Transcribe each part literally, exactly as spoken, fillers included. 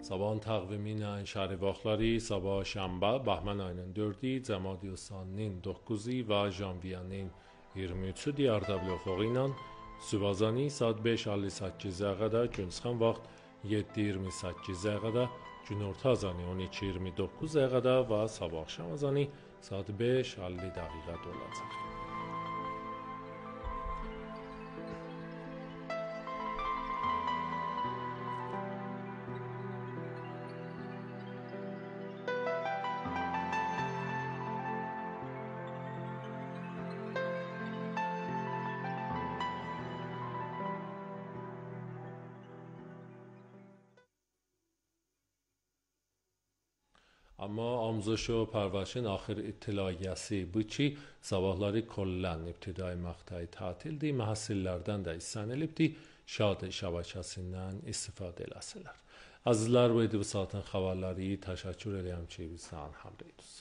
Sabahın təqvimi şəhri vaxtları sabah şənbə, bəhmən ayının dördü, Cəmadi Usaninin doqquzu və janviyanın iyirmi üçü Diyarbakır ofoqu ilə Sübazani saat beş əlli səkkiz dəqiqədə, Günsxan vaxt yeddi iyirmi səkkiz dəqiqədə, günorta azanı on iki iyirmi doqquz dəqiqədə və sabah axşam azanı saat beş əlli dəqiqədə olacaq. اما آموزش و پرورشin آخر اطلاعیه‌si bu ki, sabahları kollən ibtidai məqtəyi tətildir, məhəssillərdən də istənilibdir, Şad şəbəkəsindən istifadə eləsinlər. Əzizlər, bu idi bu saatin xəbərləri. Təşəkkür edirəm ki, bizdən həmrəydiniz.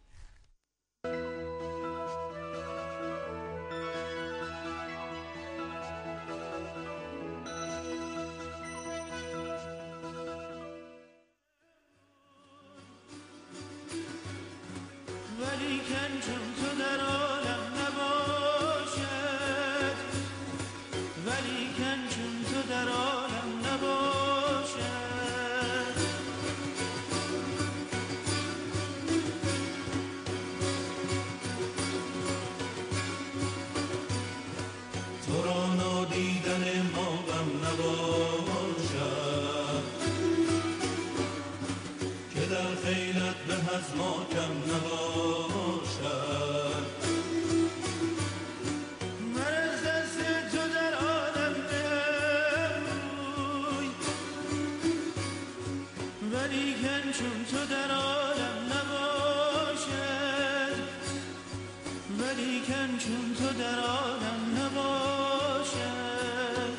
ولیکن چون تو در عالم نباشد ولیکن چون تو در عالم نباشد تو را نادیدن ما غم نباشد که در خیلت به از ما کم نباشد ولیکن چون تو در عالم نباشد ولیکن چون تو در عالم نباشد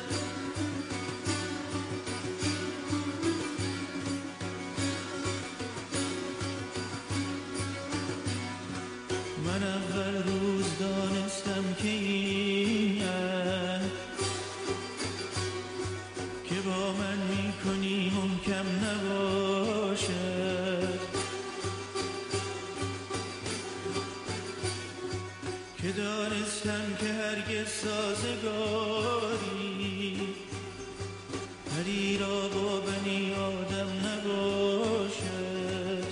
من اول روز دانستم که اینه که با من میکنی ممکن نباشد که دانستم که هرگز سازگاری پری را با بنی آدم نباشد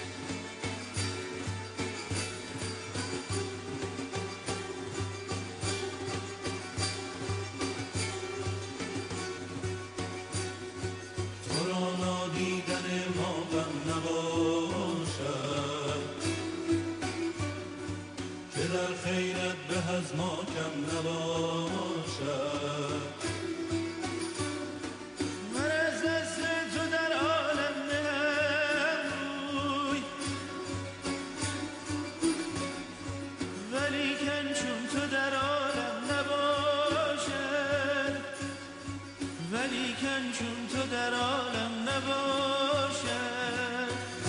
تو را نادیدن ما غم نباشد که در خیرت به از ما کم نباشد من از دست تو در عالم نهم روی ولیکن چون تو در عالم نباشد ولیکن چون تو در عالم نباشد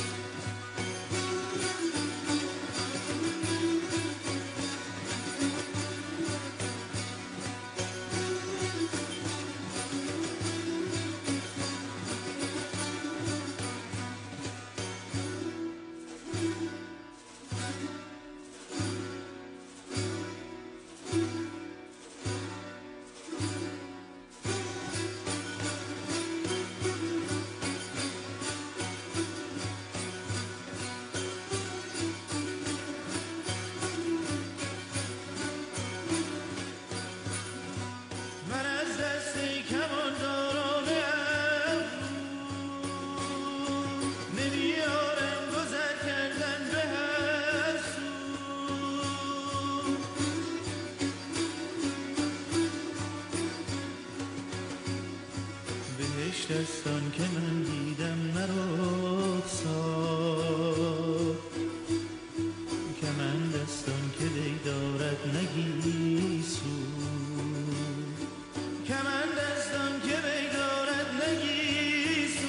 دستان که من دیدم نرخسار که من دستان که دیدارت نگیسو که من دستان که دیدارت نگیسو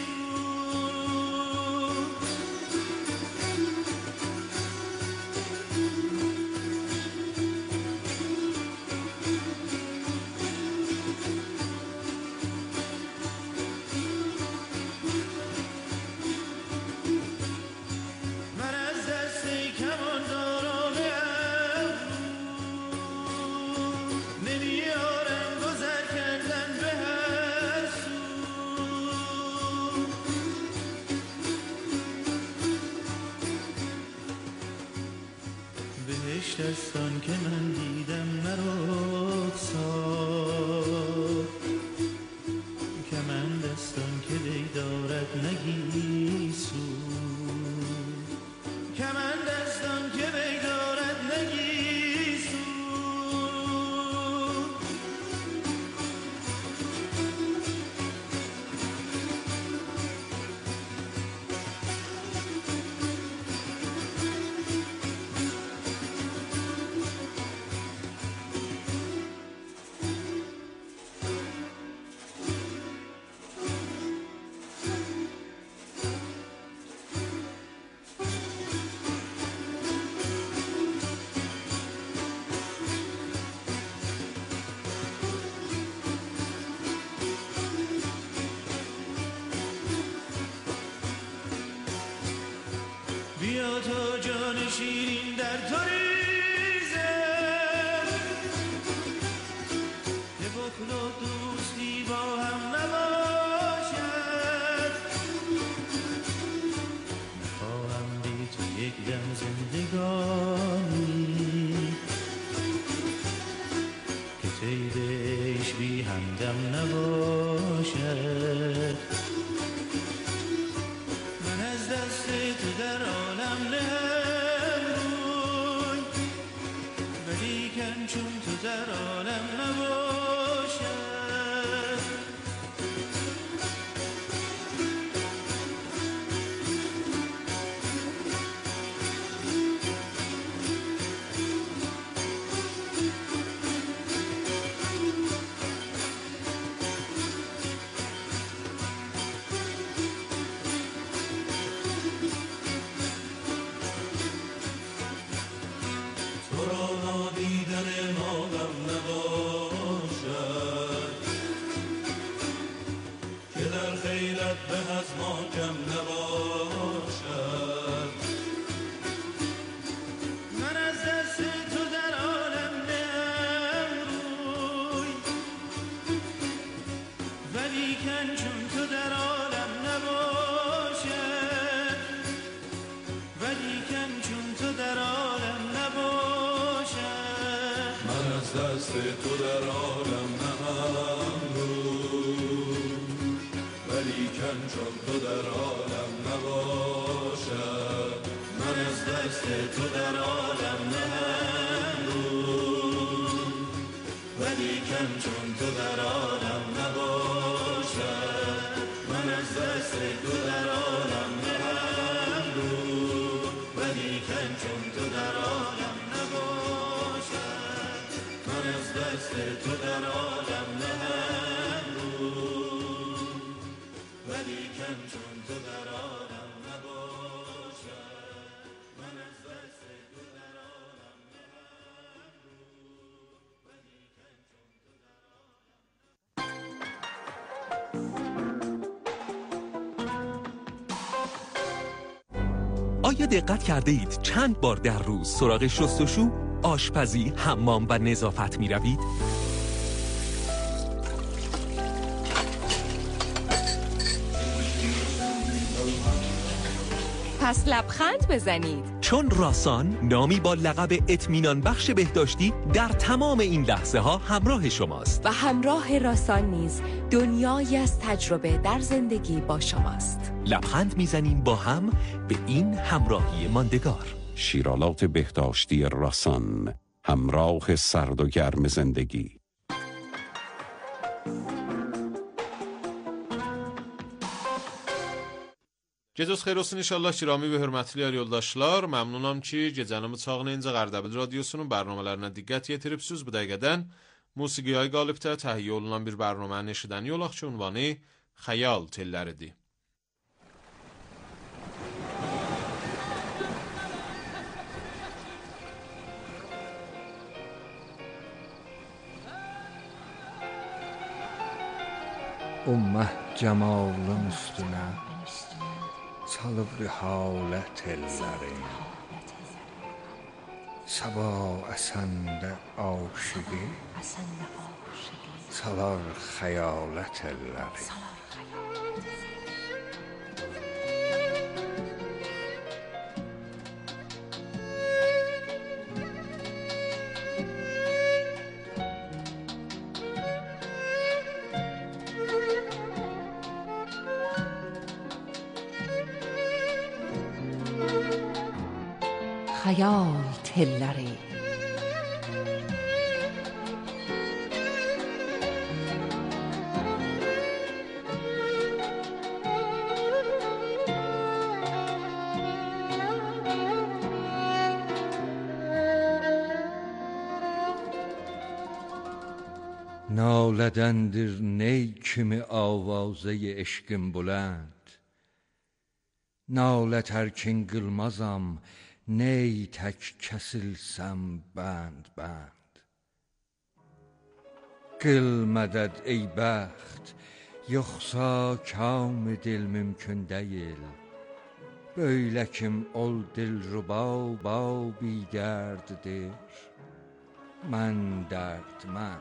دستان که من دیدم نرخسار، کمند دستان که بیدارت نگیسو، کمند دستان که بیدارت نگیسو. بیا تا جان شیرین در تو ریزه، که بخل و دوستی با هم نباشد. نخواهم بی تو یک دم زندگانی، که تیرش بی همدم نباشد. من از دست تو در عالم نهم روی، ولیکن چون تو در عالم نباشد. دست تو در عالم نهم روی، ولیکن چون تو در عالم نباشد. من از دست تو در عالم نهم روی، ولیکن چون تو در عالم نباشد. من از دست تو در عالم نهم روی، ولیکن چون تو در عالم نباشد. من از دست تو در عالم نهم روی، ولیکن چون تو در عالم نباشد. من از دست تو در عالم نهم روی، ولیکن چون تو در عالم. آیا دقت کرده اید چند بار در روز سراغ شستشو، آشپزی، حمام و نظافت می روید؟ پس لبخند بزنید، چون راسان نامی با لقب اطمینان بخش بهداشتی در تمام این لحظه ها همراه شماست و همراه راسان نیز دنیایی از تجربه در زندگی با شماست. لبخند میزنیم با هم به این همراهی ماندگار. شیرالات بهداشتی راسان، همراه سرد و گرم زندگی. Gecəz xeyir olsun inşallah Kirami və hörmətli yoldaşlar. Məmnunam ki, gecənin çağınıncə Qərdəbil radiosunun bərnamələrinə diqqət yetiribsiniz. Bu dəqiqədən musiqiyə qalibdə təhiyyə olunan bir bərnamənin eşidəni olaq ki, ünvanı Xəyal telləridir. Ummə cəmalın üstünə çalıb rihalət ellərin, Səba əsəndə aşıqı salar xəyalət ellərin. xəyal telləri. نالدندر نی kimi avazə eşqim bulənd. Nalət ərkin qılmazam, ney tək kəsilsəm bənd bənd. Qıl mədəd ey bəxt, yoxsa kam dil mümkün deyil. Böylə kim ol dilruba babi dərddir, mən dərdmənd.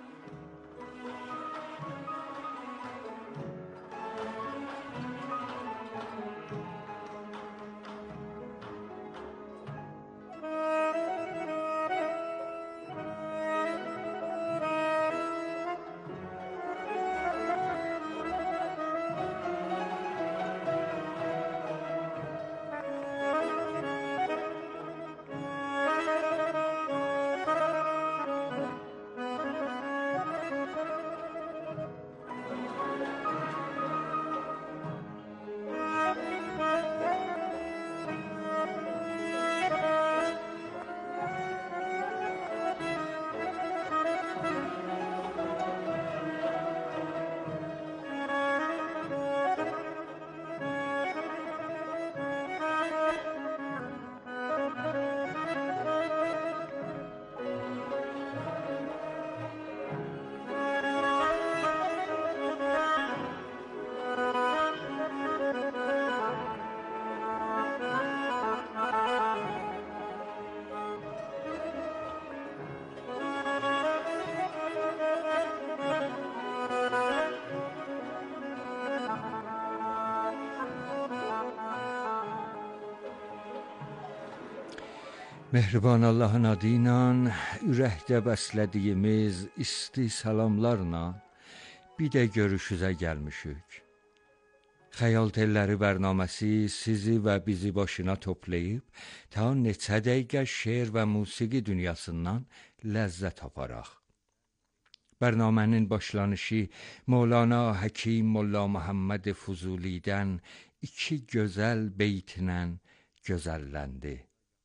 Mehriban Allahın adı ilə ürəkdə bəslədiyimiz isti salamlarla bir də görüşüzə gəlmişik. Xəyal telləri bərnaməsi sizi və bizi başına toplayıb ta neçə dəqiqə şeir və musiqi dünyasından ləzzət aparaq. Bərnamənin başlanışı Mövlana Həkim Molla Muhammed Fuzulidən iki gözəl beytlə gözəlləndi.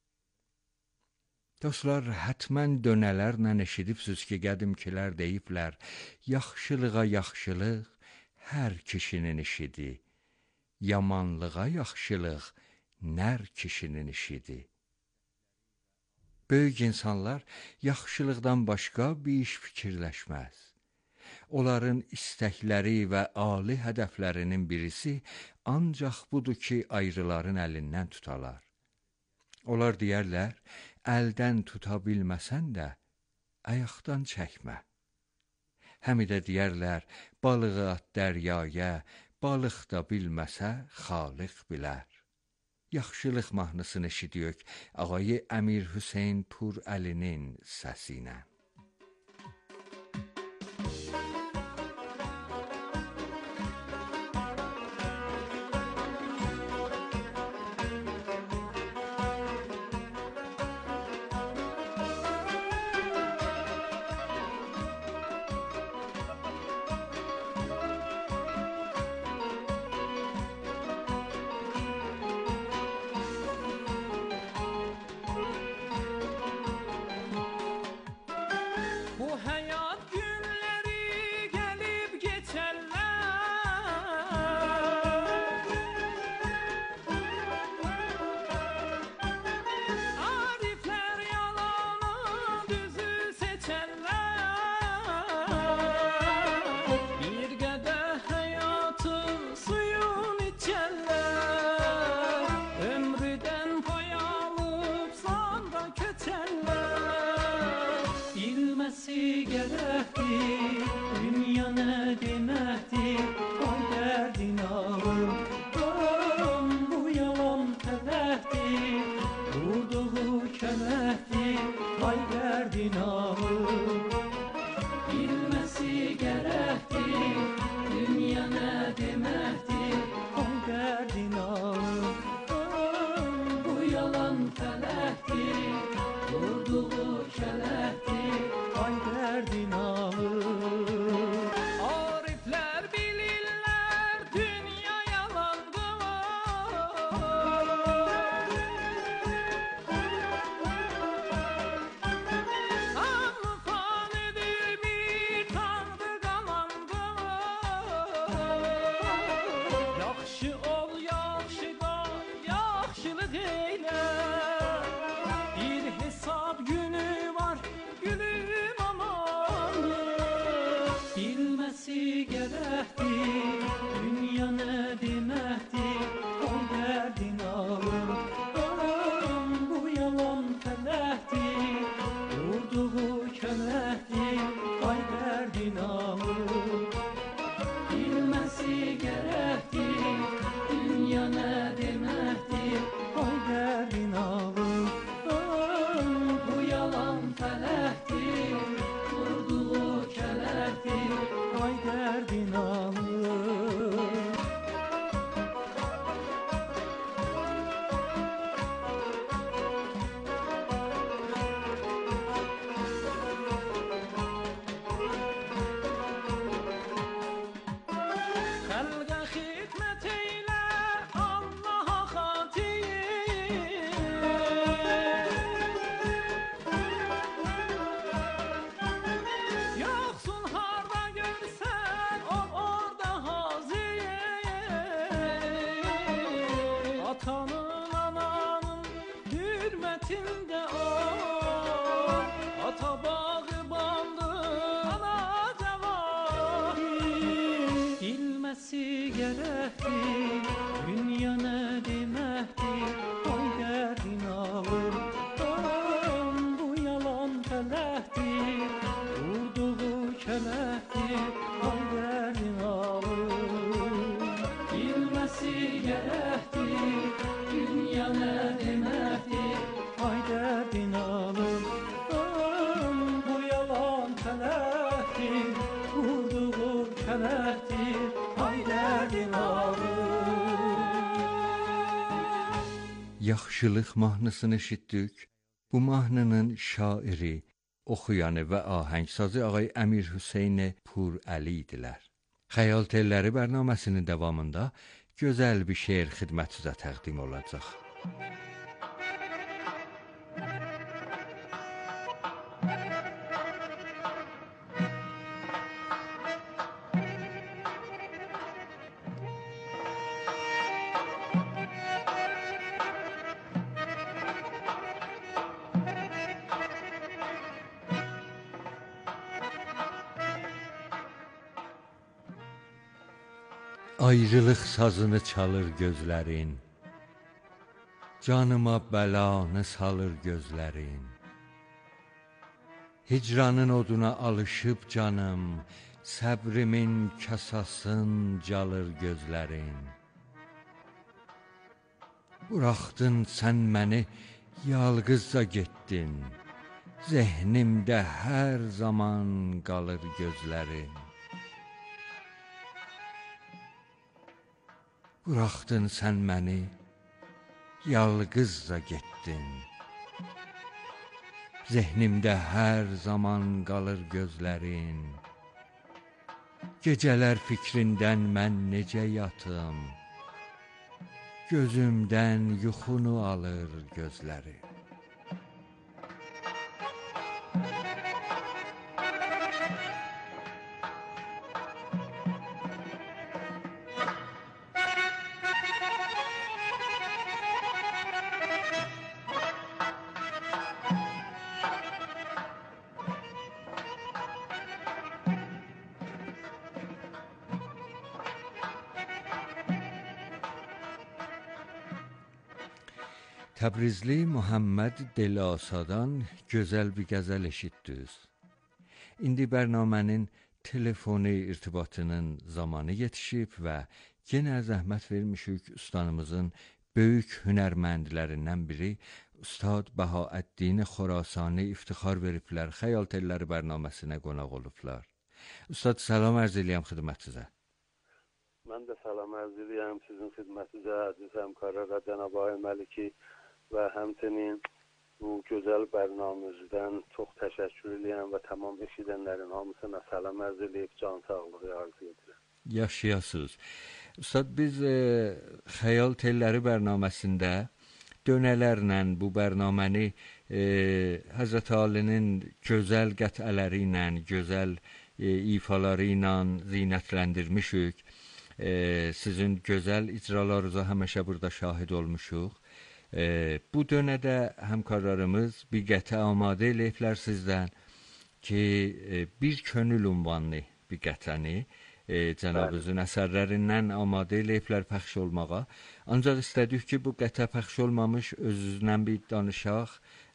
Dostlar, hətmən dönələrlə eşidibsiniz ki, qədimkilər deyiblər, yaxşılığa yaxşılıq hər kişinin işidir, yamanlığa yaxşılıq nər kişinin işidir. Böyük insanlar yaxşılıqdan başqa bir iş fikirləşməz. Onların istəkləri və ali hədəflərinin birisi ancaq budur ki, ayrıların əlindən tutalar. Onlar deyərlər, əldən tuta bilməsən də, ayaqdan çəkmə. Həmi də deyərlər, balığı at dəryaya, balıq da bilməsə, xaliq bilər. Yaxşılıq mahnısını eşidiyük Ağay Əmir Hüseyn Pur Əlinin səsinə. Yalan felekti kələkdir, ay dərdin alır. Bilməsi gərəkdir, dünya nə deməkdir, ay dərdin alır. Bu yalan fələkdir, vurduğu kələkdir, ay dərdin alır. Yaxşılıq mahnısını eşitdik. Bu mahnının şairi, oxuyanı və ahəngsazı ağay Əmir Hüseyn Purəli idilər. Xəyal telləri bərnaməsinin davamında gözəl bir şeir xidmətinizə təqdim olacaq. Ayrılıq sazını çalır gözlərin, canıma bəlanı salır gözlərin. Hicranın oduna alışıb canım, səbrimin kasasın calır gözlərin. Buraxdın sən məni, yalqızca getdin, zehnimdə hər zaman qalır gözlərin. Buraxdın sən məni, yalqızca getdin, zehnimdə hər zaman qalır gözlərin. Gecələr fikrindən mən necə yatım, gözümdən yuxunu alır gözlərin. Təbrizli Muhammed Delasadan gözəl bir qəzəl eşitdiniz. İndi bərnamənin telefoni irtibatının zamanı yetişib və yenə zəhmət vermişik ustanımızın böyük hünərməndlərindən biri Ustad Bəhaəddin Xorasani iftixar veriblər, Xəyal telləri bərnaməsinə qonaq olublar. Ustad, salam ərz eləyəm xidmətinizə. Mən də salam ərz eləyəm sizin xidmətinizə, əziz həmkarlara, Cənab Ağay Məliki və həmçinin bu gözəl bərnaməmizdən çox təşəkkür edirəm və tamam eşidənlərin hamısına salam ərz eləyib can sağlığı arzu edirəm. Yaşayasınız. Ustad, biz e, Xəyal telləri bərnaməsində dönələrlə bu bərnaməni e, Həzrət Alinin gözəl qətələri ilə, gözəl e, ifaları ilə zinətləndirmişik. E, sizin gözəl icralarınıza həmişə burada şahid olmuşuq. E, bu dönədə həmkarlarımız bir qətə amadə eləyiblər sizdən ki, e, bir könül ünvanlı bir qətəni e, cənabınızın əsərlərindən amadə eləyiblər pəxş olmağa. Ancaq istədik ki, bu qətə pəxş olmamış özünüzdən bir danışaq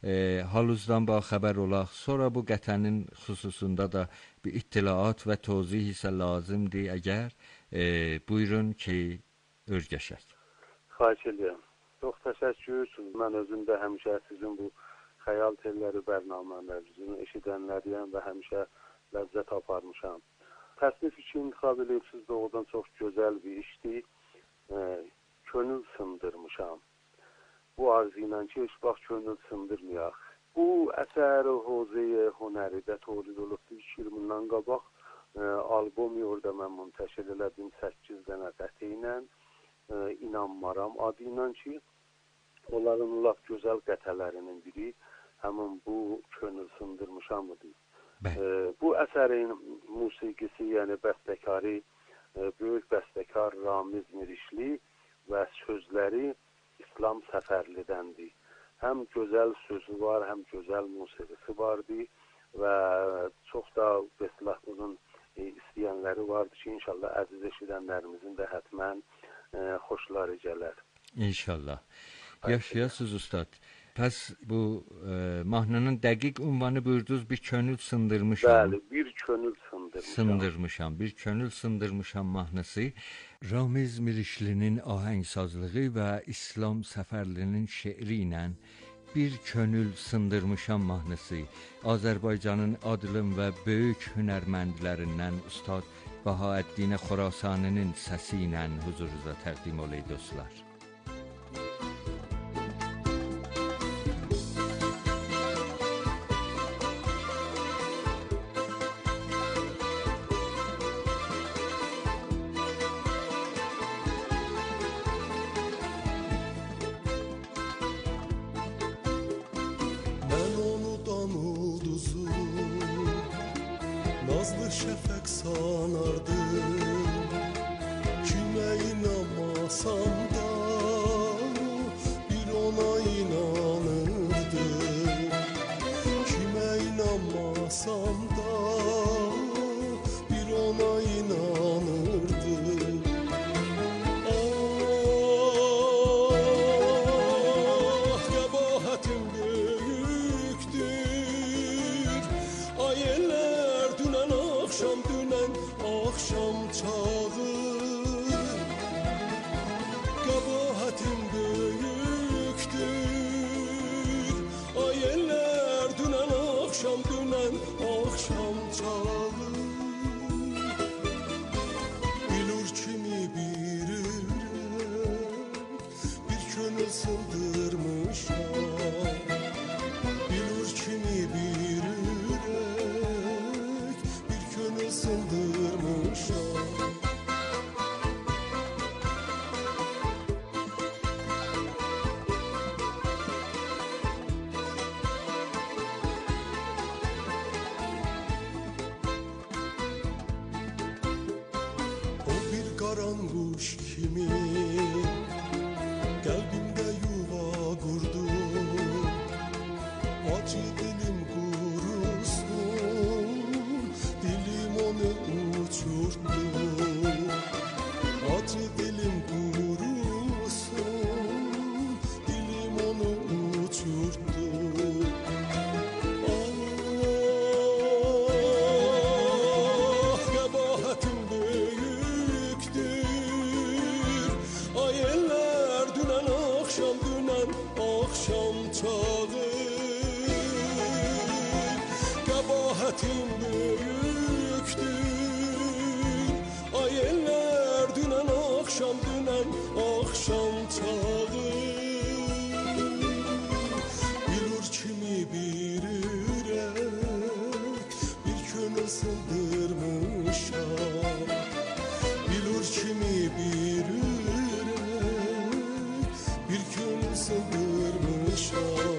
e, haluzdan ba xəbər olaq. Sonra bu qətənin xüsusunda da bir ittilaat və tozih isə lazımdır. Əgər e, buyurun ki, örgəşək. Xahiş edirəm. Çox təşəkkür. Mən özüm də həmişə sizin bu xəyal telləri bərnamələrinizi eşidənləriyəm və həmişə ləzzət aparmışam. Təsnif üçün intiqab edibsiz doğrudan çox gözəl bir işdir. E, könül sındırmışam. Bu arzu ilə ki, heç vaxt könül sındırmayaq. Bu əsər hövzə-i hünəridə tolid olubdur. iki il bundan qabaq e, albom orada mən müntəşir elədim səkkiz dənə qəti ilə e, İnanmaram adı ilə ki, onların lap gözəl qətələrinin biri həmin bu könül sındırmışamdır. E, bu əsərin musiqisi, yəni bəstəkarı, e, böyük bəstəkar Ramiz Mirişli və sözləri İslam Səfərlidəndir. Həm gözəl sözü var, həm gözəl musiqisi vardı və çox da bəslah bunun e, istəyənləri vardı ki, inşallah əziz eşidənlərimizin də hətmən e, xoşları gələr. İnşallah. Yaşayasınız ustad. Pəs bu e, mahnının dəqiq ünvanı buyurdunuz, bir könül sındırmışam. Bəli, bir könül sındırmışam. Sındırmışam, bir könül sındırmışam mahnısı. Ramiz Mirişlinin ahəngsazlığı və İslam Səfərlinin şeiri ilə bir könül sındırmışam mahnısı Azərbaycanın adlım və böyük hünərməndlərindən Ustad Bahaəddin Xorasaninin səsi ilə huzurunuza təqdim olay dostlar. Nazlı şəfəq sanardım, kimə inanmasam da bir ona inanırdım. Kimə inanmasam da bir ona inanırdım. Ah, qəbahətim böyükdür, ayələr dünən axşam dünən axşam çağı. Qəbahətim böyükdür, ayələr dünən axşam dünən axşam çağı. Bilur kimi bir ürək bir könül sındırmışam. Bilur kimi bir ürək bir könül sındırmışam. O bir qaranquş kimi qəlbimdə yuva qurdu. Acı dilim qurusun, dilim onu uçurtdu. Acı dilim qurusun, dilim onu uçurtdu. Ah, qəbahətim böyükdür, ayələr dünən axşam dünən axşam çağı. Qəbahətim böyükdür, ayələr dünən axşam dünən axşam çağı. Bilur kimi bir ürək bir könül sındırmışam. Bilur kimi bir ürək bir könül sındırmışam.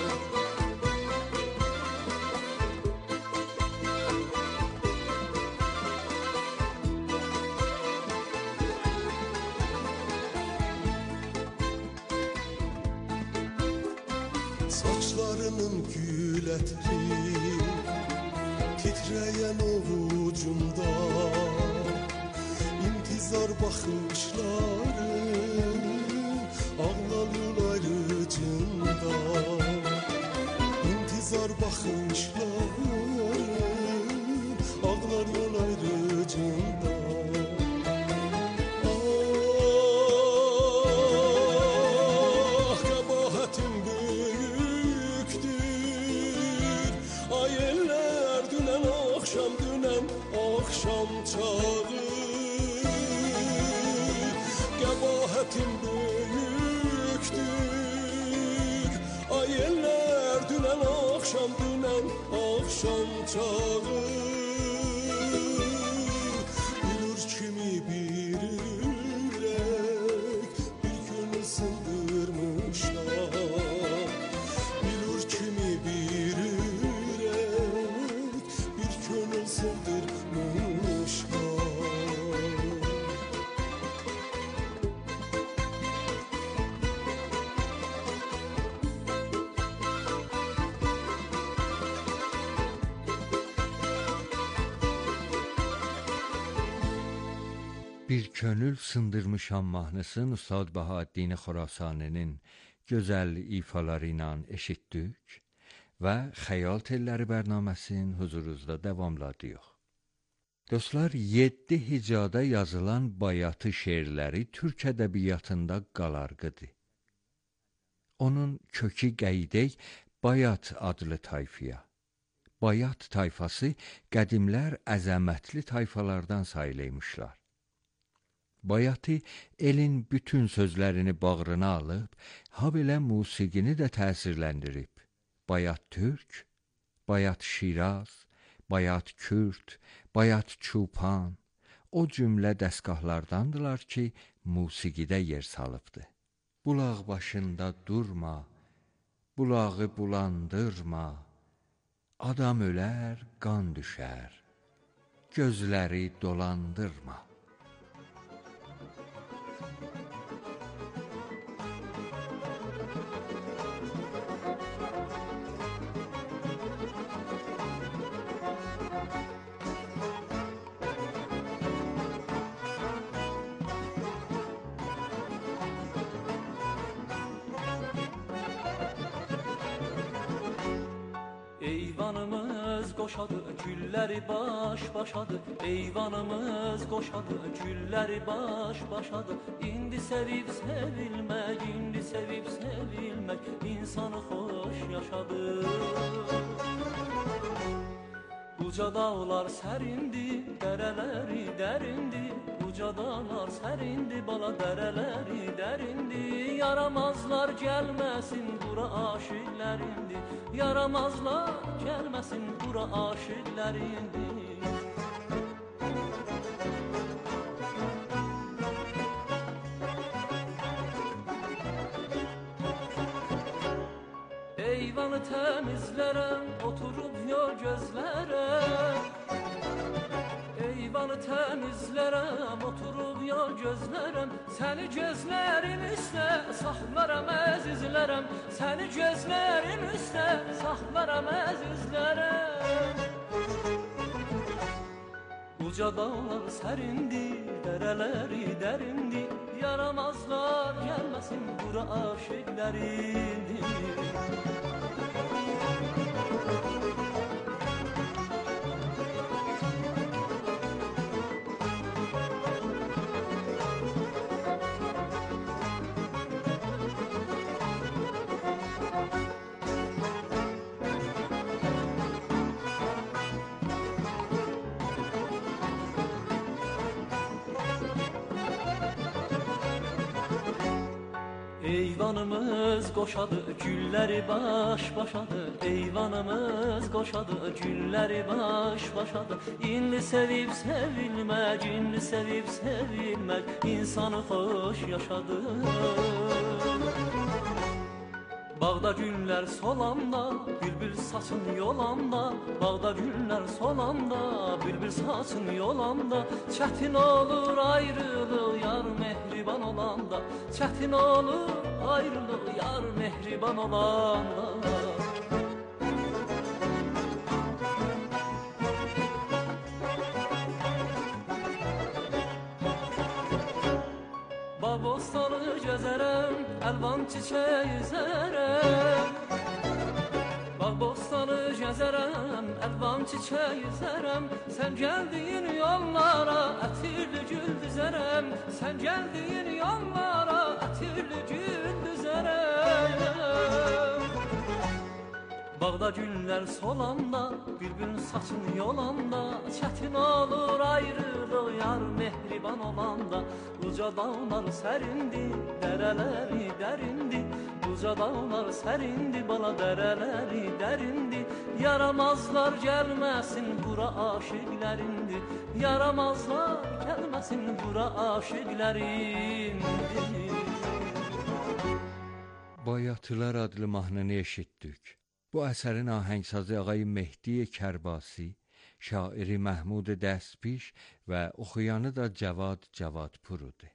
Saçlarının gül ətri titrəyən ovucumda, intizar baxışları ağlanır ayrıcında. Qızlar baxışlarım ağlar yol ayrıcında. Ah, qəbahatim böyükdür. Ay eller dünən axşam, dünən axşam çağı. Qəbahatim böyükdür. Ay eller dünən axşam, dünən axşam çağı. Bilir kimi bir ürək bir gün sındırmışlar. Bilir kimi bir ürək bir gün sındırmışlar. Bir könül sındırmışam mahnısını Ustad Bahaəddin Xorasani'nin gözəl ifaları ilə eşitdik və Xəyal Telləri bərnaməsinin huzurunuzda davamladıq. Dostlar, yeddi hicada yazılan bayatı şeirləri Türk ədəbiyyatında qalarqıdır. Onun kökü qeydək Bayat adlı tayfaya. Bayat tayfası qədimlər əzəmətli tayfalardan sayılmışlar. Bayatı elin bütün sözlərini bağrına alıb, habelə musiqini də təsirləndirib. Bayat Türk, Bayat Şiraz, Bayat Kürt, Bayat Çupan, o cümlə dəstgahlardandılar ki, musiqidə yer salıbdı. Bulaq başında durma, bulağı bulandırma, adam ölər, qan düşər, gözləri dolandırma. Eyvanımız qoşadı, gülləri baş başadı. Eyvanımız qoşadı, gülləri baş başadı. İndi sevib sevilmək, indi sevib sevilmək insanı xoş yaşadı. Uca dağlar sərindi, dərələri dərindi. Uca dağlar sərindi, bala dərələri dərindi. Yaramazlar gəlməsin, bura aşiqlərindi. Yaramazlar gəlməsin, bura aşiqlərindi. Eyvanı təmizlərəm, oturub yol gözlərəm. Eyvanı təmizlərəm, oturub yol gözlərəm. Səni gözlərim üstə saxlaram əzizlərəm. Səni gözlərim üstə saxlaram əzizlərəm. Uca dağlar sərindi, dərələri dərindi. Yaramazlar gəlməsin, bura aşiqlərindi. Eyvanımız qoşadı, gülləri baş başadı. Eyvanımız qoşadı, gülləri baş başadı. İndi sevib sevilmək, indi sevib sevilmək insanı xoş yaşadı. Bağda günlər solanda, bülbül saçın yolanda. Bağda günlər solanda, bülbül saçın yolanda. Çətin olur ayrılıq, yar mehriban olanda. Çətin olur ayrılıq, yar mehriban olanda. Bağ bostanı gəzərəm, əlvan çiçək üzərəm. Bağ bostanı nəzərəm, əlvan çiçək üzərəm. Sən gəldiyin yollara ətirli gül düzərəm. Sən gəldiyin yollara ətirli gül düzərəm. Bağda güllər solanda, bülbül saçın yolanda, çətin olur ayrılıq yar mehriban olanda. Uca dağlar sərindi, dərələri dərindi. Uca dağlar sərindi, bala dərələri dərindi. Yaramazlar gəlməsin bura aşiqlərindi. Yaramazlar gəlməsin bura aşiqlərindi. Bayatılar adlı mahnını eşitdik. Bu əsərin ahəngsazı Ağay Mehdi Kərbasi, şairi Məhmud Dəstpiş və oxuyanı da Cavad Cavadpurudur.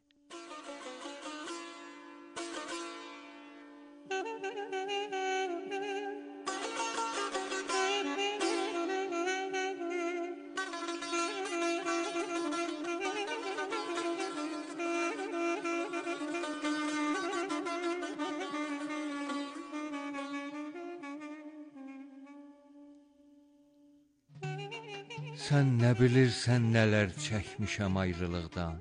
Sən nə bilirsən nələr çəkmişəm ayrılıqdan.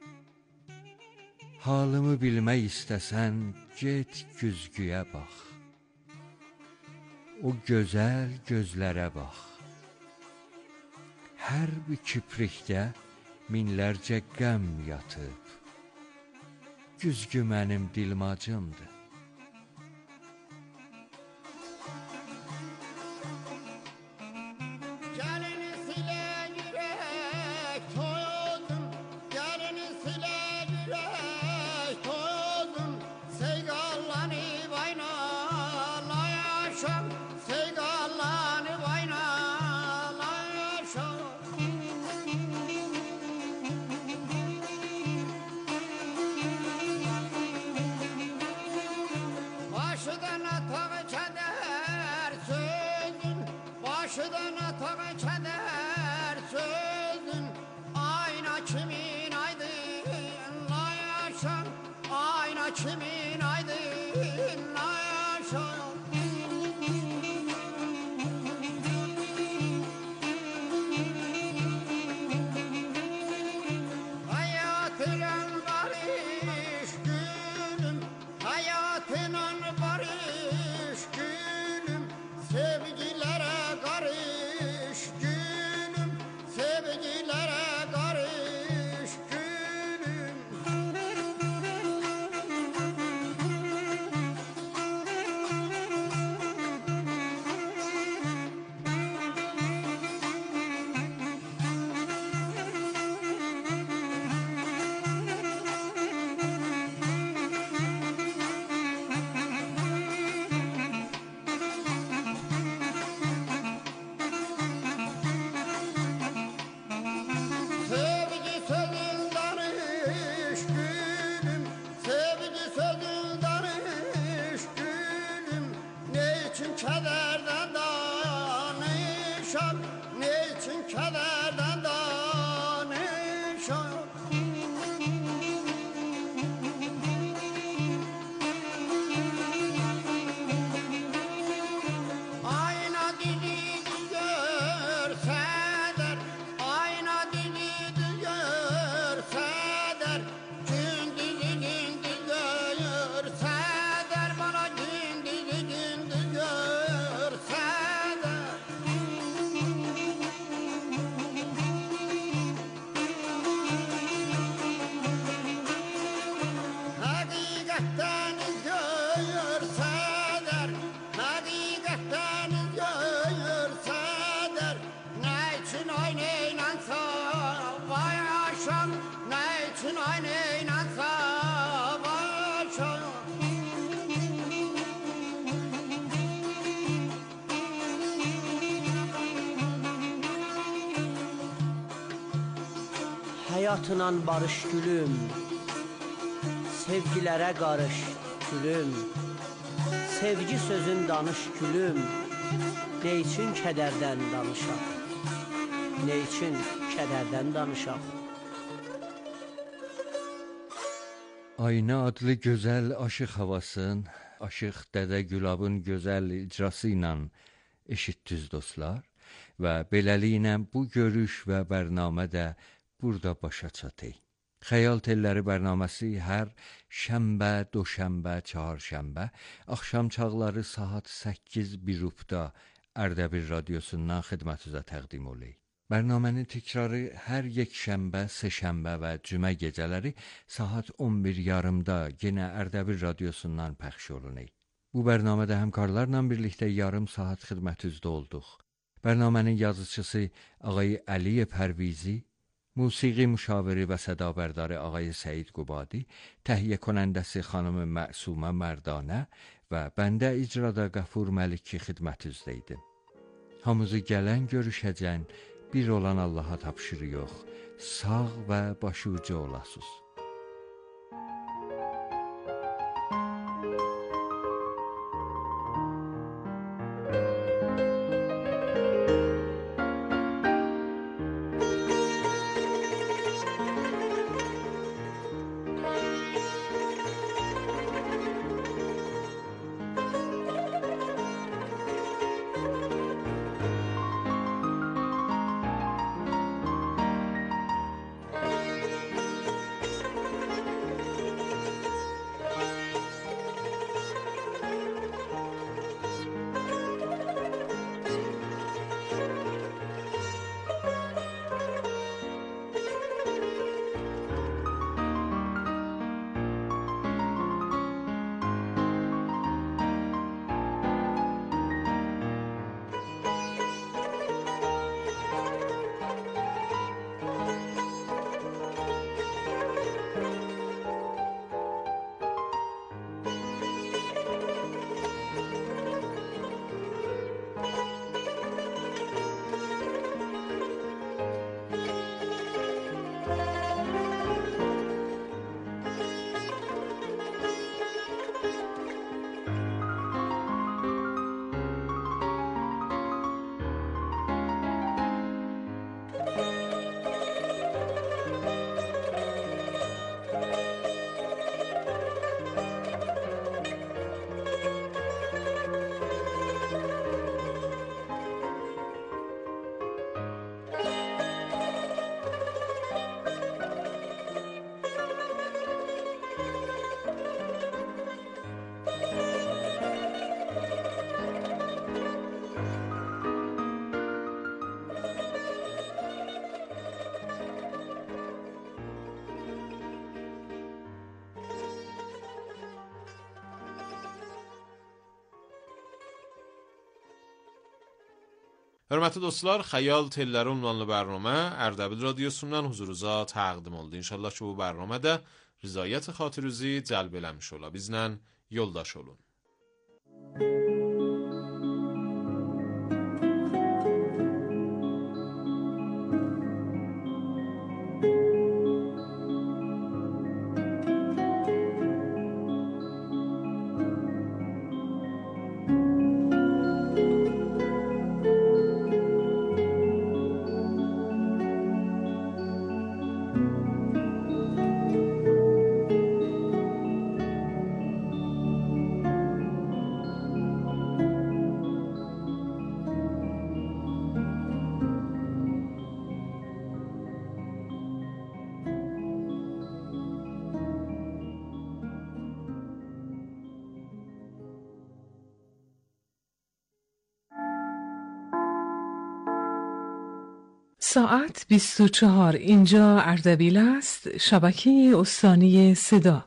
Halımı bilmək istəsən, get güzgüyə bax. O gözəl gözlərə bax. Hər bir kiprikdə minlərcə qəm yatıb. Güzgü mənim dilmacımdır. Həyatla barış gülüm, sevgilərə qarış gülüm, sevgi sözün danış gülüm, ne üçün kədərdən danışaq, ne üçün kədərdən danışaq. Ayna adlı gözəl Aşıq Havasın, Aşıq Dədə Gülabın gözəl icrası ilə eşitdiniz dostlar və beləliklə bu görüş və bərnamə də burada başa çatır. Xəyal telləri bərnaməsi hər şənbə, doşənbə, çharşənbə axşam çağları saat səkkiz birubda Ərdəbil radiosundan xidmətinizə təqdim olunur. Bərnamənin təkrarı hər yekşənbə, səhşənbə və cümə gecələri saat on bir yarımda yenə Ərdəbil radiosundan pəxş olunur. Bu bərnamədə həmkarlarla birlikdə yarım saat xidmətinizdə olduq. Bərnamənin yazıçısı ağay Əliyev Pərvizi, musiqi müşaviri və sədabərdarı ağay Səid Qubadi, təhiyyə konəndəsi xanım Məsumə Mərdanə və bəndə icrada Qəfur Məlikki xidmətinizdə idim. Hamınızı gələn görüşəcən bir olan Allaha tapşırıq. Sağ və başucu olasınız. Hörmətli dostlar, Xəyal Telləri ünvanlı bərnamə Ərdəbil radiosundan huzurunuza təqdim oldu. İnşallah ki, bu bərnamə də rızayət xatirinizi cəlb eləmiş ola. Bizlə yoldaş olun. ساعت بیست و چهار، اینجا اردبیل است، شبکه استانی صدا.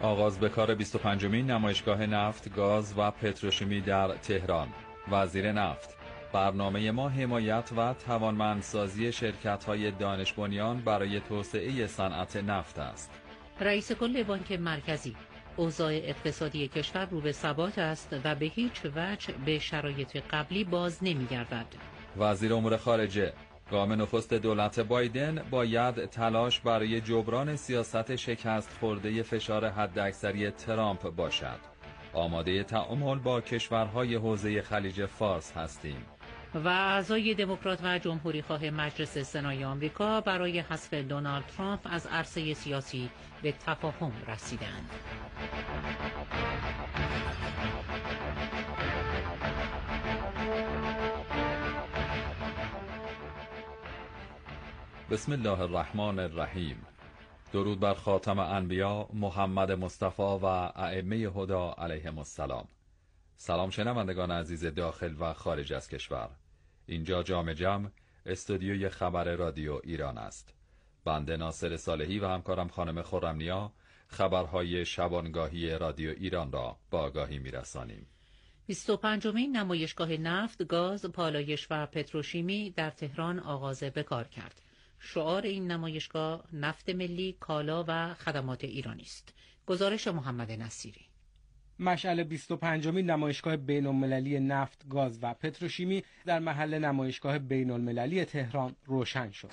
آغاز به کار بیست و پنجمین نمایشگاه نفت، گاز و پتروشیمی در تهران. وزیر نفت: برنامه ما حمایت و توانمندسازی شرکت‌های دانش بنیان برای توسعه صنعت نفت است. رئیس کل بانک مرکزی: اوضاع اقتصادی کشور رو به ثبات است و به هیچ وجه به شرایط قبلی باز نمی‌گردد. وزیر امور خارجه: گام نخست دولت بایدن باید تلاش برای جبران سیاست شکست خورده فشار حداکثری ترامپ باشد. آماده تعامل با کشورهای حوزه خلیج فارس هستیم. و اعضای دموکرات و جمهوری خواه مجلس سنای آمریکا برای حذف دونالد ترامپ از عرصه سیاسی به تفاهم رسیدند. بسم الله الرحمن الرحیم. درود بر خاتم انبیا محمد مصطفی و ائمه هدی علیهم السلام. سلام شنوندگان عزیز داخل و خارج از کشور. اینجا جام جم، استودیوی خبر رادیو ایران است. بنده ناصر صالحی و همکارم خانم خرمنیا خبرهای شبانگاهی رادیو ایران را با آگاهی میرسانیم. بیست و پنجمین نمایشگاه نفت، گاز، پالایش و پتروشیمی در تهران آغاز به کار کرد. شعار این نمایشگاه نفت ملی، کالا و خدمات ایرانی است. گزارش محمد نصیری. مشعل بیست و پنجمین نمایشگاه بین‌المللی نفت، گاز و پتروشیمی در محل نمایشگاه بین‌المللی تهران روشن شد.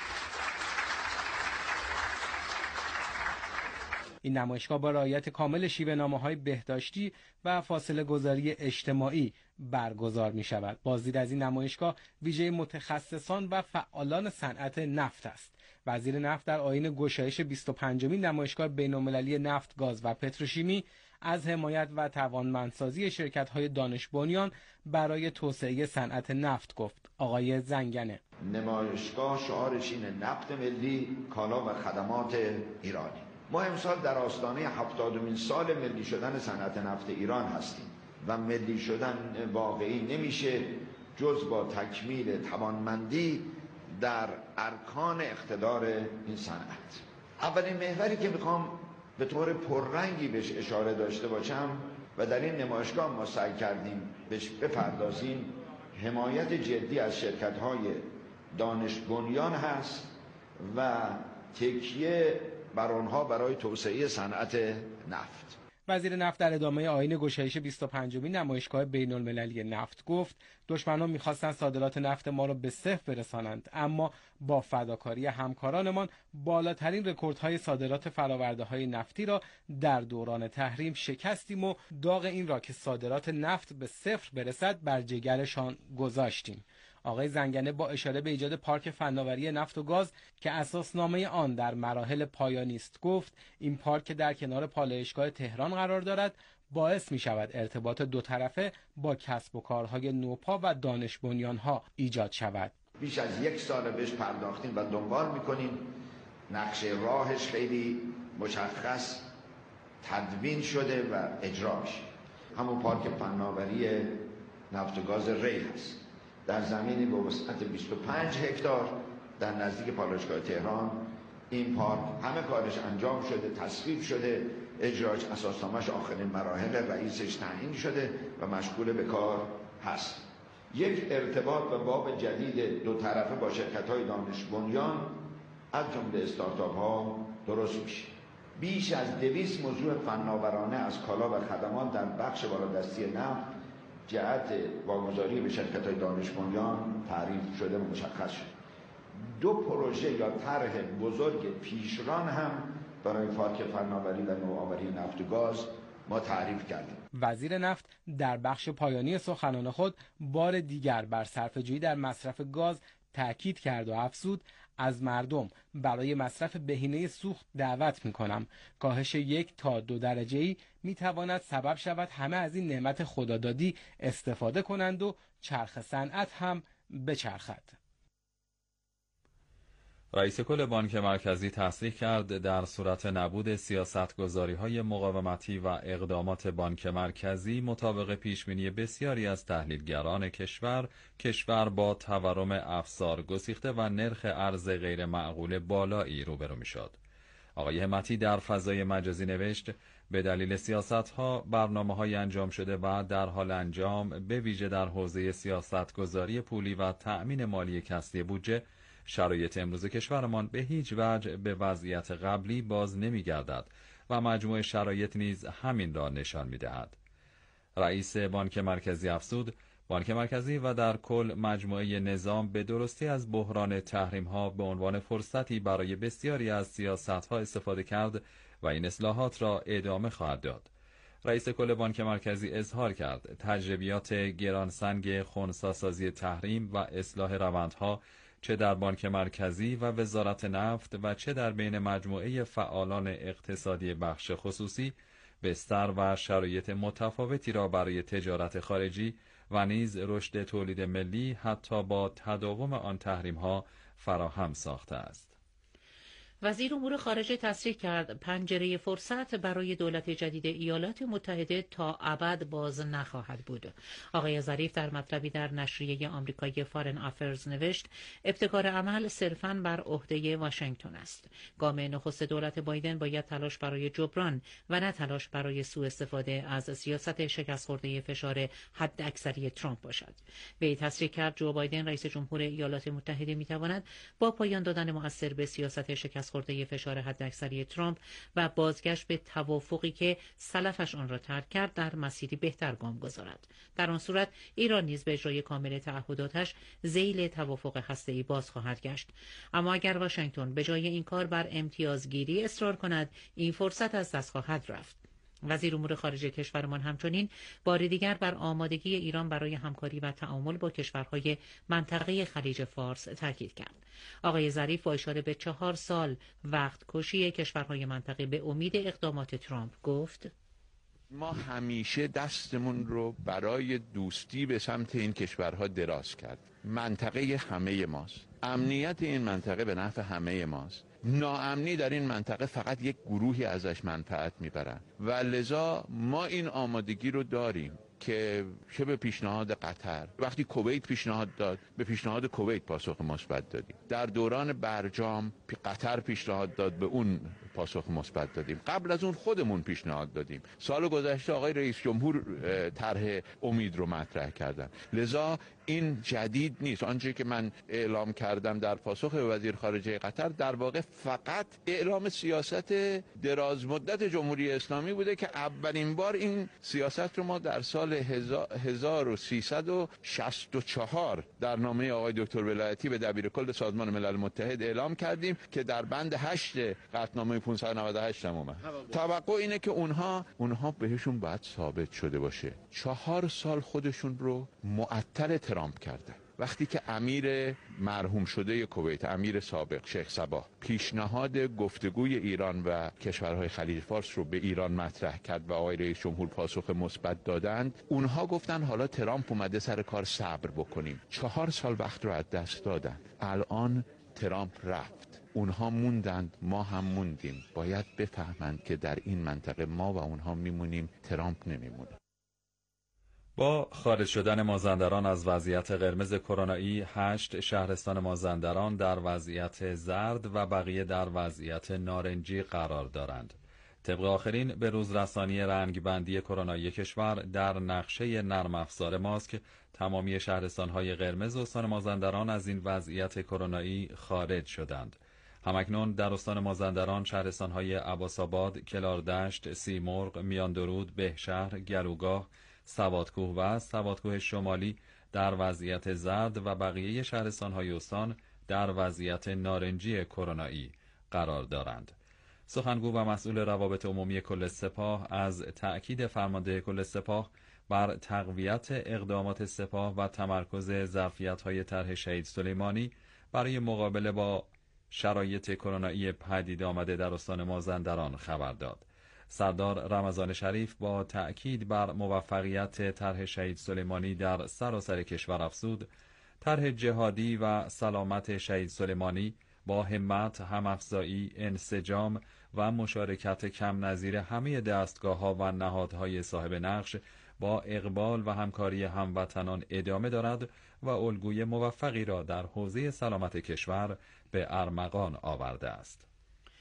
این نمایشگاه با رعایت کامل شیوه‌نامه‌های بهداشتی و فاصله گذاری اجتماعی برگزار می شود. بازدید از این نمایشگاه ویژه متخصصان و فعالان صنعت نفت است. وزیر نفت در آیین گشایش بیست و پنجمین نمایشگاه بین‌المللی نفت، گاز و پتروشیمی از حمایت و توانمندسازی شرکت‌های دانش بنیان برای توسعه صنعت نفت گفت. آقای زنگنه: نمایشگاه شعارش اینه نفت ملی، کالا و خدمات ایرانی. ما امسال در آستانه هفتادمین سال ملی شدن صنعت نفت ایران هستیم و ملی شدن واقعی نمیشه جز با تکمیل توانمندی در ارکان اقتدار این صنعت. اولین محوری که میخوام به طور پررنگی بهش اشاره داشته باشم و در این نمایشگاه ما سعی کردیم بهش بپردازیم، حمایت جدی از شرکت‌های دانش بنیان هست و تکیه بر آنها برای توسعه صنعت نفت. وزیر نفت در ادامه آیین گشایش بیست و پنجمین نمایشگاه بین‌المللی نفت گفت دشمنان می‌خواستند صادرات نفت ما را به صفر برسانند، اما با فداکاری همکارانمان بالاترین رکوردهای صادرات فرآورده‌های نفتی را در دوران تحریم شکستیم و داغ این را که صادرات نفت به صفر برسد بر جگرشان گذاشتیم. آقای زنگنه با اشاره به ایجاد پارک فناوری نفت و گاز که اساسنامه آن در مراحل پایانی است گفت این پارک در کنار پالایشگاه تهران قرار دارد باعث می شود ارتباط دو طرفه با کسب و کارهای نوپا و دانش بنیانها ایجاد شود. بیش از یک سال بهش پرداختیم و دنبال میکنیم. نقشه راهش خیلی مشخص تدوین شده و اجرا میشه. همون پارک فناوری نفت و گاز ری هست در زمینی به وسعت بیست و پنج هکتار در نزدیک پالایشگاه تهران. این پارک همه کارش انجام شده، تصویب شده، اجراش اساسنامه‌اش آخرین مراحل، رئیسش تعیین شده و مشغول به کار هست. یک ارتباط و باب جدید دو طرفه با شرکت‌های دانش بنیان از جمله استارتاپ‌ها درست میشه. بیش از دویست موضوع فناورانه از کالا و خدمات در بخش بالادستی نفت جهت واگذاری به شرکت‌های دانش بنیان تعریف شده و مشخص شد. دو پروژه یا طرح بزرگ پیشران هم برای پارک فناوری و نوآوری نفت و گاز ما تعریف کردیم. وزیر نفت در بخش پایانی سخنان خود بار دیگر بر صرفه‌جویی در مصرف گاز تأکید کرد و افزود از مردم برای مصرف بهینه سوخت دعوت می‌کنم. کاهش یک تا دو درجه‌ای می‌تواند سبب شود همه از این نعمت خدادادی استفاده کنند و چرخ صنعت هم بچرخد. رئیس کل بانک مرکزی تصریح کرد در صورت نبود سیاست‌گذاری‌های مقاومتی و اقدامات بانک مرکزی مطابق پیشبینی بسیاری از تحلیلگران کشور، کشور با تورم افزار گسیخته و نرخ ارز غیر معقول بالایی روبرو می‌شد. آقای همتی در فضای مجازی نوشت به دلیل سیاست‌ها، برنامه‌های انجام شده و در حال انجام، به ویژه در حوزه سیاست‌گذاری پولی و تأمین مالی کسری بودجه، شرایط امروز کشورمان به هیچ وجه به وضعیت قبلی باز نمی‌گردد و مجموع شرایط نیز همین را نشان می‌دهد. رئیس بانک مرکزی افزود بانک مرکزی و در کل مجموعه نظام به درستی از بحران تحریم‌ها به عنوان فرصتی برای بسیاری از سیاست‌ها استفاده کرد و این اصلاحات را ادامه خواهد داد. رئیس کل بانک مرکزی اظهار کرد تجربیات گرانسنگ خنثی‌سازی تحریم و اصلاح روندها چه در بانک مرکزی و وزارت نفت و چه در بین مجموعه فعالان اقتصادی بخش خصوصی بستر و شرایط متفاوتی را برای تجارت خارجی و نیز رشد تولید ملی حتی با تداوم آن تحریم‌ها فراهم ساخته است. وزیر امور خارجه تصریح کرد پنجره فرصت برای دولت جدید ایالات متحده تا ابد باز نخواهد بود. آقای ظریف در مطلبی در نشریه آمریکایی فارن افرز نوشت ابتکار عمل صرفاً بر عهده واشنگتن است. گام نخست دولت بایدن باید تلاش برای جبران و نه تلاش برای سوء استفاده از سیاست شکست خورده فشار حداکثری ترامپ باشد. وی تصریح کرد جو بایدن رئیس جمهور ایالات متحده میتواند با پایان دادن مؤثر به سیاست شکست خورده فشار حداکثری ترامپ و بازگشت به توافقی که سلفش آن را ترک کرد در مسیری بهتر گام گذارد. در آن صورت ایران نیز به اجرای کامل تعهداتش ذیل توافق هسته‌ای باز خواهد گشت. اما اگر واشنگتن به جای این کار بر امتیازگیری اصرار کند، این فرصت از دست خواهد رفت. وزیر امور خارجه کشورمان همچنین بار دیگر بر آمادگی ایران برای همکاری و تعامل با کشورهای منطقه خلیج فارس تاکید کرد. آقای ظریف با اشاره به چهار سال وقت کشی کشورهای منطقه به امید اقدامات ترامپ گفت ما همیشه دستمون رو برای دوستی به سمت این کشورها دراز کرد. منطقه همه ماست. امنیت این منطقه به نفع همه ماست. ناامنی در این منطقه فقط یک گروهی ازش منفعت میبرن و لذا ما این آمادگی رو داریم که چه به پیشنهاد قطر، وقتی کویت پیشنهاد داد به پیشنهاد کویت پاسخ مثبت دادیم. در دوران برجام قطر پیشنهاد داد به اون پاسخ مثبت دادیم. قبل از اون خودمون پیشنهاد دادیم. سال گذشته آقای رئیس جمهور طرح امید رو مطرح کردن. لذا این جدید نیست. آنچه که من اعلام کردم در پاسخ به وزیر خارجه قطر در واقع فقط اعلام سیاست دراز مدت جمهوری اسلامی بوده که اولین بار این سیاست رو ما در سال هزار و سیصد و شصت و چهار در نامه آقای دکتر ولایتی به دبیر کل سازمان ملل متحد اعلام کردیم که در بند هشت قطعنامه پانصد و نود و هشت هم اومد. توقع اینه که اونها اونها بهشون باید ثابت شده باشه. چهار سال خودشون رو معطل ترامپ کردن. وقتی که امیر مرحوم شده کویت، امیر سابق شیخ صباح، پیشنهاد گفتگوی ایران و کشورهای خلیج فارس رو به ایران مطرح کرد و آقای رئیس جمهور پاسخ مثبت دادند، اونها گفتن حالا ترامپ اومده سر کار صبر بکنیم. چهار سال وقت رو از دست دادن. الان ترامپ رفت. اونها موندند، ما هم موندیم. باید بفهمند که در این منطقه ما و اونها میمونیم، ترامپ نمیمونه. با خارج شدن مازندران از وضعیت قرمز کرونایی، هشت شهرستان مازندران در وضعیت زرد و بقیه در وضعیت نارنجی قرار دارند. طبق آخرین به روز رسانی رنگبندی کرونایی کشور در نقشه نرم افزار ماسک، تمامی شهرستان‌های قرمز استان مازندران از این وضعیت کرونایی خارج شدند. همکنون در استان مازندران شهرستان‌های عباس‌آباد، کلاردشت، سیمرغ، میاندرود، بهشهر، گلوگاه، سوادکوه و سوادکوه شمالی در وضعیت زرد و بقیه شهرستان‌های استان در وضعیت نارنجی کرونایی قرار دارند. سخنگو و مسئول روابط عمومی کل سپاه از تأکید فرمانده کل سپاه بر تقویت اقدامات سپاه و تمرکز ظرفیت‌های طرح شهید سلیمانی برای مقابله با شرایط کرونایی پدید آمده در استان مازندران خبر داد. سردار رمضان شریف با تأکید بر موفقیت طرح شهید سلیمانی در سراسر کشور افزود، طرح جهادی و سلامت شهید سلیمانی با همت، همافزایی، انسجام و مشارکت کم نظیر همه دستگاه‌ها و نهادهای صاحب نقش با اقبال و همکاری هموطنان ادامه دارد و الگوی موفقی را در حوزه سلامت کشور به ارمغان آورده است.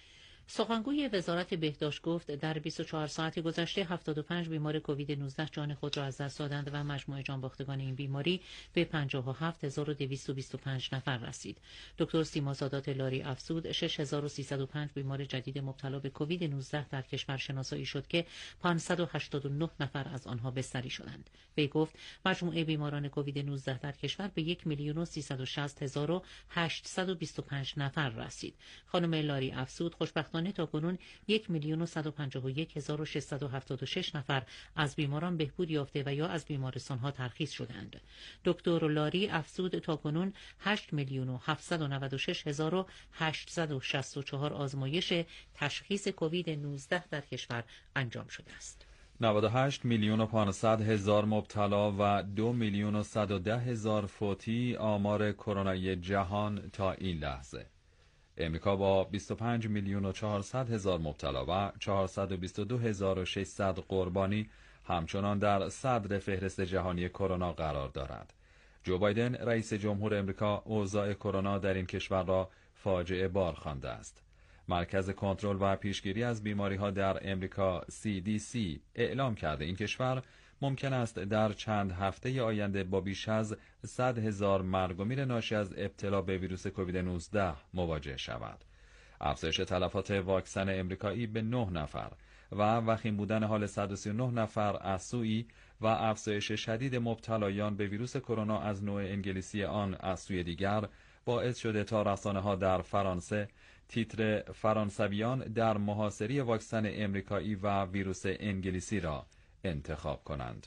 سخنگوی وزارت بهداشت گفت در بیست و چهار ساعت گذشته هفتاد و پنج بیمار کووید نوزده جان خود را از دست دادند و مجموع جانباختگان این بیماری به پنجاه و هفت هزار و دویست و بیست و پنج نفر رسید. دکتر سیما سادات لاری افزود شش هزار و سیصد و پنج بیمار جدید مبتلا به کووید نوزده در کشور شناسایی شد که پانصد و هشتاد و نه نفر از آنها بستری شدند. وی گفت مجموع بیماران کووید نوزده در کشور به یک میلیون و سیصد و شصت هزار و هشتصد و بیست و پنج نفر رسید. خانم لاری افزود خوشبختانه تاکنون یک میلیون و صد و پنجاه و یک هزار و ششصد و هفتاد و شش نفر از بیماران بهبود یافته و یا از بیمارستان‌ها ترخیص شدند. دکتر لاری افزود تاکنون هشت میلیون و هفتصد و نود و شش هزار و هشتصد و شصت و چهار آزمایش تشخیص کووید نوزده در کشور انجام شده است. نود و هشت میلیون و پانصد هزار مبتلا و دو میلیون و صد و ده هزار فوتی آمار کرونایی جهان تا این لحظه. امریکا با بیست و پنج میلیون و چهارصد هزار مبتلا و چهارصد و بیست و دو هزار و ششصد قربانی همچنان در صدر فهرست جهانی کرونا قرار دارد. جو بایدن رئیس جمهور امریکا اوضاع کرونا در این کشور را فاجعه بار خوانده است. مرکز کنترل و پیشگیری از بیماری‌ها در امریکا سی دی سی اعلام کرده این کشور ممکن است در چند هفته آینده با بیش از صد هزار مرگ و میر ناشی از ابتلا به ویروس کووید نوزده مواجه شود. افزایش تلفات واکسن امریکایی به نه نفر و وخیم بودن حال صد و سی و نه نفر از سوی و افزایش شدید مبتلایان به ویروس کرونا از نوع انگلیسی آن از سوی دیگر باعث شده تا رسانه‌ها در فرانسه تیتر فرانسویان در محاصره واکسن امریکایی و ویروس انگلیسی را انتخاب کنند.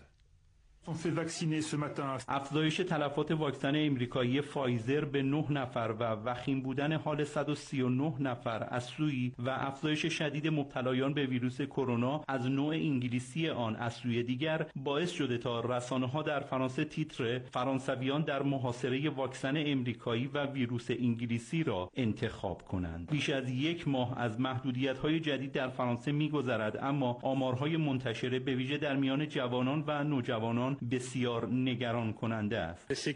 افزایش تلفات واکسن امریکایی فایزر به نه نفر و وخیم بودن حال صد و سی و نه نفر از سوی و افزایش شدید مبتلایان به ویروس کرونا از نوع انگلیسی آن از سوی دیگر باعث شده تا رسانه‌ها در فرانسه تیتر فرانسویان در محاصره واکسن امریکایی و ویروس انگلیسی را انتخاب کنند. بیش از یک ماه از محدودیت‌های جدید در فرانسه می‌گذرد، اما آمارهای منتشره به ویژه در میان جوانان و نوجوانان بسیار نگران کننده است.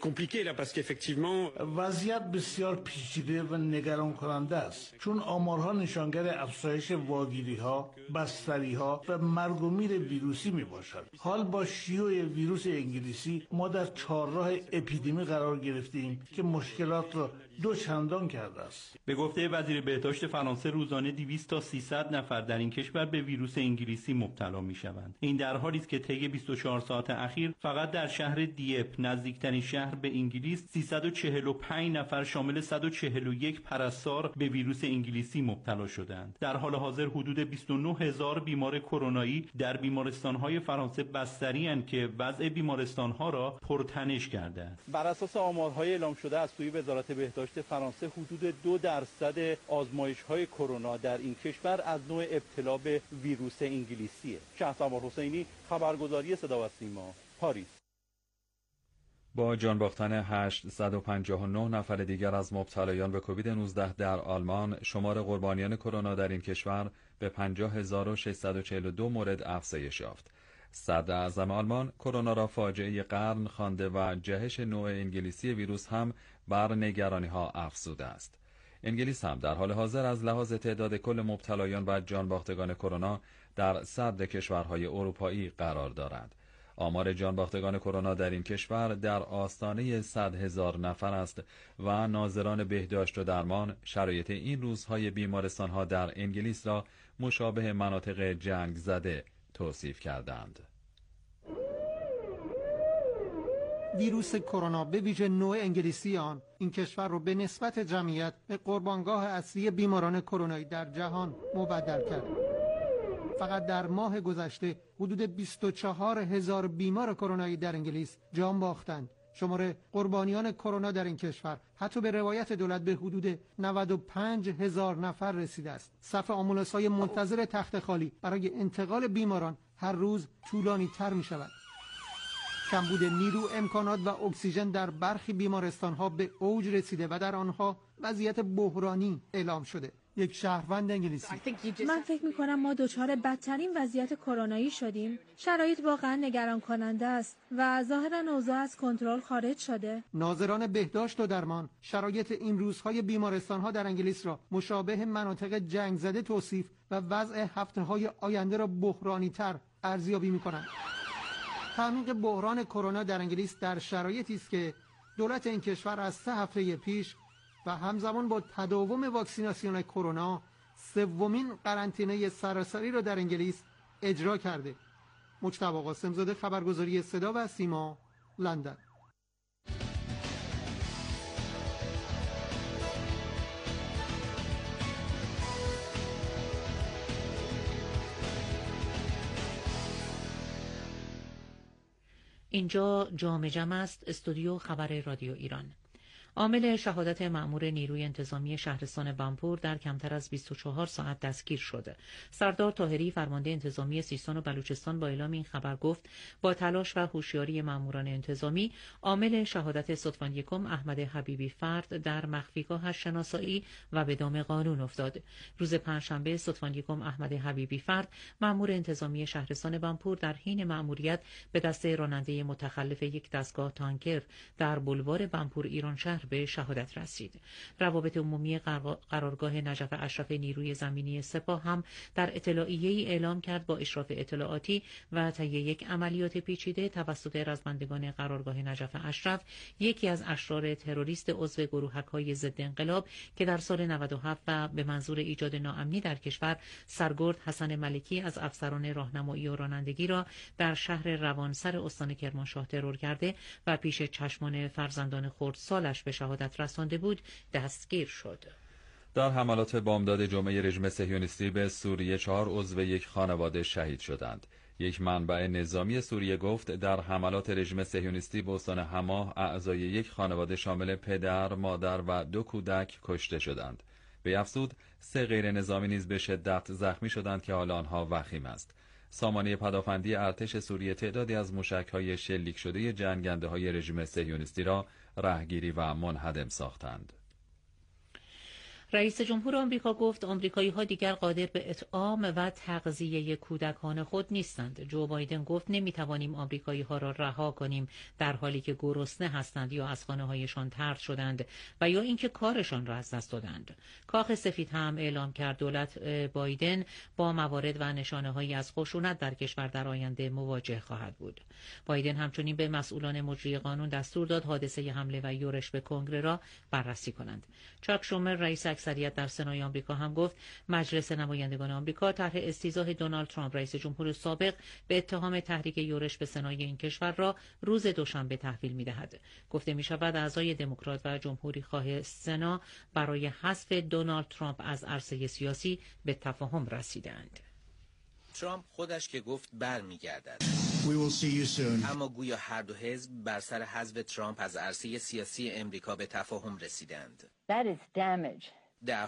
وضعیت بسیار پیچیده و نگران کننده است، چون آمارها نشانگر افزایش واگیری‌ها، بستری‌ها و مرگ و میر ویروسی میباشد. حال با شیوع ویروس انگلیسی ما در چهارراه اپیدمی قرار گرفتیم که مشکلات را دو چندان کرده است. به گفته وزیر بهداشت فرانسه روزانه دویست تا سیصد نفر در این کشور به ویروس انگلیسی مبتلا میشوند. این در حالی است که طی بیست و چهار ساعت اخیر فقط در شهر دیپ، نزدیکترین شهر به انگلیس، سیصد و چهل و پنج نفر شامل صد و چهل و یک پرستار به ویروس انگلیسی مبتلا شدند. در حال حاضر حدود بیست و نه هزار بیمار کرونایی در بیمارستان‌های فرانسه بستری اند که وضع بیمارستان‌ها را پرتنش کرده است. بر اساس آمارهای اعلام شده از سوی وزارت بهداشت فرانسه حدود دو درصد آزمایش‌های کرونا در این کشور از نوع ابتلا به ویروس انگلیسیه. شهسوار حسینی، خبرگزاری صدا و سیما، پاریس. با جان باختن هشتصد و پنجاه و نه نفر دیگر از مبتلایان به کووید نوزده در آلمان، شمار قربانیان کرونا در این کشور به پنجاه هزار و ششصد و چهل و دو مورد افزایش یافت. صدر اعظم آلمان کرونا را فاجعه قرن خوانده و جهش نوع انگلیسی ویروس هم بر نگرانی‌ها افزوده است. انگلیس هم در حال حاضر از لحاظ تعداد کل مبتلایان و جان باختگان کرونا در صدر کشورهای اروپایی قرار دارد. آمار جان باختگان کرونا در این کشور در آستانه صد هزار نفر است و ناظران بهداشت و درمان شرایط این روزهای بیمارستان‌ها در انگلیس را مشابه مناطق جنگ زده توصیف کردند. ویروس کرونا به ویژه نوع انگلیسی آن این کشور را به نسبت جمعیت به قربانگاه اصلی بیماران کرونایی در جهان مبدل کرد. فقط در ماه گذشته حدود بیست و چهار هزار بیمار کرونایی در انگلیس جان باختند. شمار قربانیان کرونا در این کشور حتی به روایت دولت به حدود نود و پنج هزار نفر رسیده است. صف آمبولانس‌های منتظر تخت خالی برای انتقال بیماران هر روز طولانی تر می شود. کمبود نیرو، امکانات و اکسیژن در برخی بیمارستان‌ها به اوج رسیده و در آنها وضعیت بحرانی اعلام شده. یک شهروند انگلیسی: من فکر می‌کنم ما دچار بدترین وضعیت کرونایی شدیم. شرایط واقعا نگران کننده است و ظاهراً اوضاع از کنترل خارج شده. ناظران بهداشت و درمان شرایط این روزهای بیمارستان‌ها در انگلیس را مشابه مناطق جنگ زده توصیف و وضع هفته‌های آینده را بحرانی‌تر ارزیابی می‌کنند. تعمیق بحران کرونا در انگلیس در شرایطی است که دولت این کشور از سه هفته پیش و همزمان با تداوم واکسیناسیون کرونا سومین قرنطینه سراسری را در انگلیس اجرا کرده. مجتبی قاسم‌زاده، خبرگزاری صدا و سیما، لندن. اینجا جام جم است، استودیو خبر رادیو ایران. عامل شهادت مأمور نیروی انتظامی شهرستان بنپور در کمتر از بیست و چهار ساعت دستگیر شده. سردار طاهری، فرمانده انتظامی سیستان و بلوچستان، با اعلام این خبر گفت با تلاش و هوشیاری مأموران انتظامی، عامل شهادت ستوان یکم احمد حبیبی فرد در مخفیگاهش شناسایی و به دام قانون افتاد. روز پنجشنبه ستوان یکم احمد حبیبی فرد، مأمور انتظامی شهرستان بنپور، در حین مأموریت به دست راننده متخلف یک دستگاه تانکر در بولوار بنپور ایران شهر به شهادت رسید. روابط عمومی قرارگاه نجف اشرف نیروی زمینی سپاه هم در اطلاعیه‌ای اعلام کرد با اشراف اطلاعاتی و طی یک عملیات پیچیده توسط رزمندگان قرارگاه نجف اشرف، یکی از اشرار تروریست عضو گروهک‌های ضد انقلاب که در سال نود و هفت و به منظور ایجاد ناامنی در کشور سرگرد حسن ملکی از افسران راهنمایی و رانندگی را در شهر روانسر استان کرمانشاه ترور کرده و پیش چشمان فرزندان خردسالش به شهادت رسانده بود، دستگیر شد. در حملات بامداد جمعه رژیم صهیونیستی به سوریه چهار عضو یک خانواده شهید شدند. یک منبع نظامی سوریه گفت در حملات رژیم صهیونیستی به استان حما اعضای یک خانواده شامل پدر، مادر و دو کودک کشته شدند. به افزود سه غیر نظامی نیز به شدت زخمی شدند که حال آنها وخیم است. سامانه پدافندی ارتش سوریه تعدادی از موشک‌های شلیک شده جنگنده‌های رژیم صهیونیستی را رهگیری و منهدم ساختند. رئیس جمهور آمریکا گفت آمریکایی‌ها دیگر قادر به اطعام و تغذیه کودکان خود نیستند. جو بایدن گفت نمی‌توانیم آمریکایی‌ها را رها کنیم در حالی که گرسنه هستند یا از خانه‌هایشان طرد شدند و یا اینکه کارشان را از دست دادند. کاخ سفید هم اعلام کرد دولت بایدن با موارد و نشانه‌هایی از خشونت در کشور در آینده مواجه خواهد بود. بایدن همچنین به مسئولان مجری قانون دستور داد حادثه حمله و یورش به کنگره را بررسی کنند. چاک شومر، رئیس اکثریت در سنای آمریکا، هم گفت مجلس نمایندگان آمریکا طرح استیضاح دونالد ترامپ رئیس جمهور سابق به اتهام تحریک یورش به سنای این کشور را روز دوشنبه تحویل می‌دهد. گفته می‌شود اعضای دموکرات و جمهوری خواه سنا برای حذف دونالد ترامپ از عرصه سیاسی به تفاهم رسیدند. ترامپ خودش که گفت برمیگردد. اما گویا هر دو حزب بر سر حذف ترامپ از عرصه سیاسی امریکا به تفاهم رسیدند. That is damage. در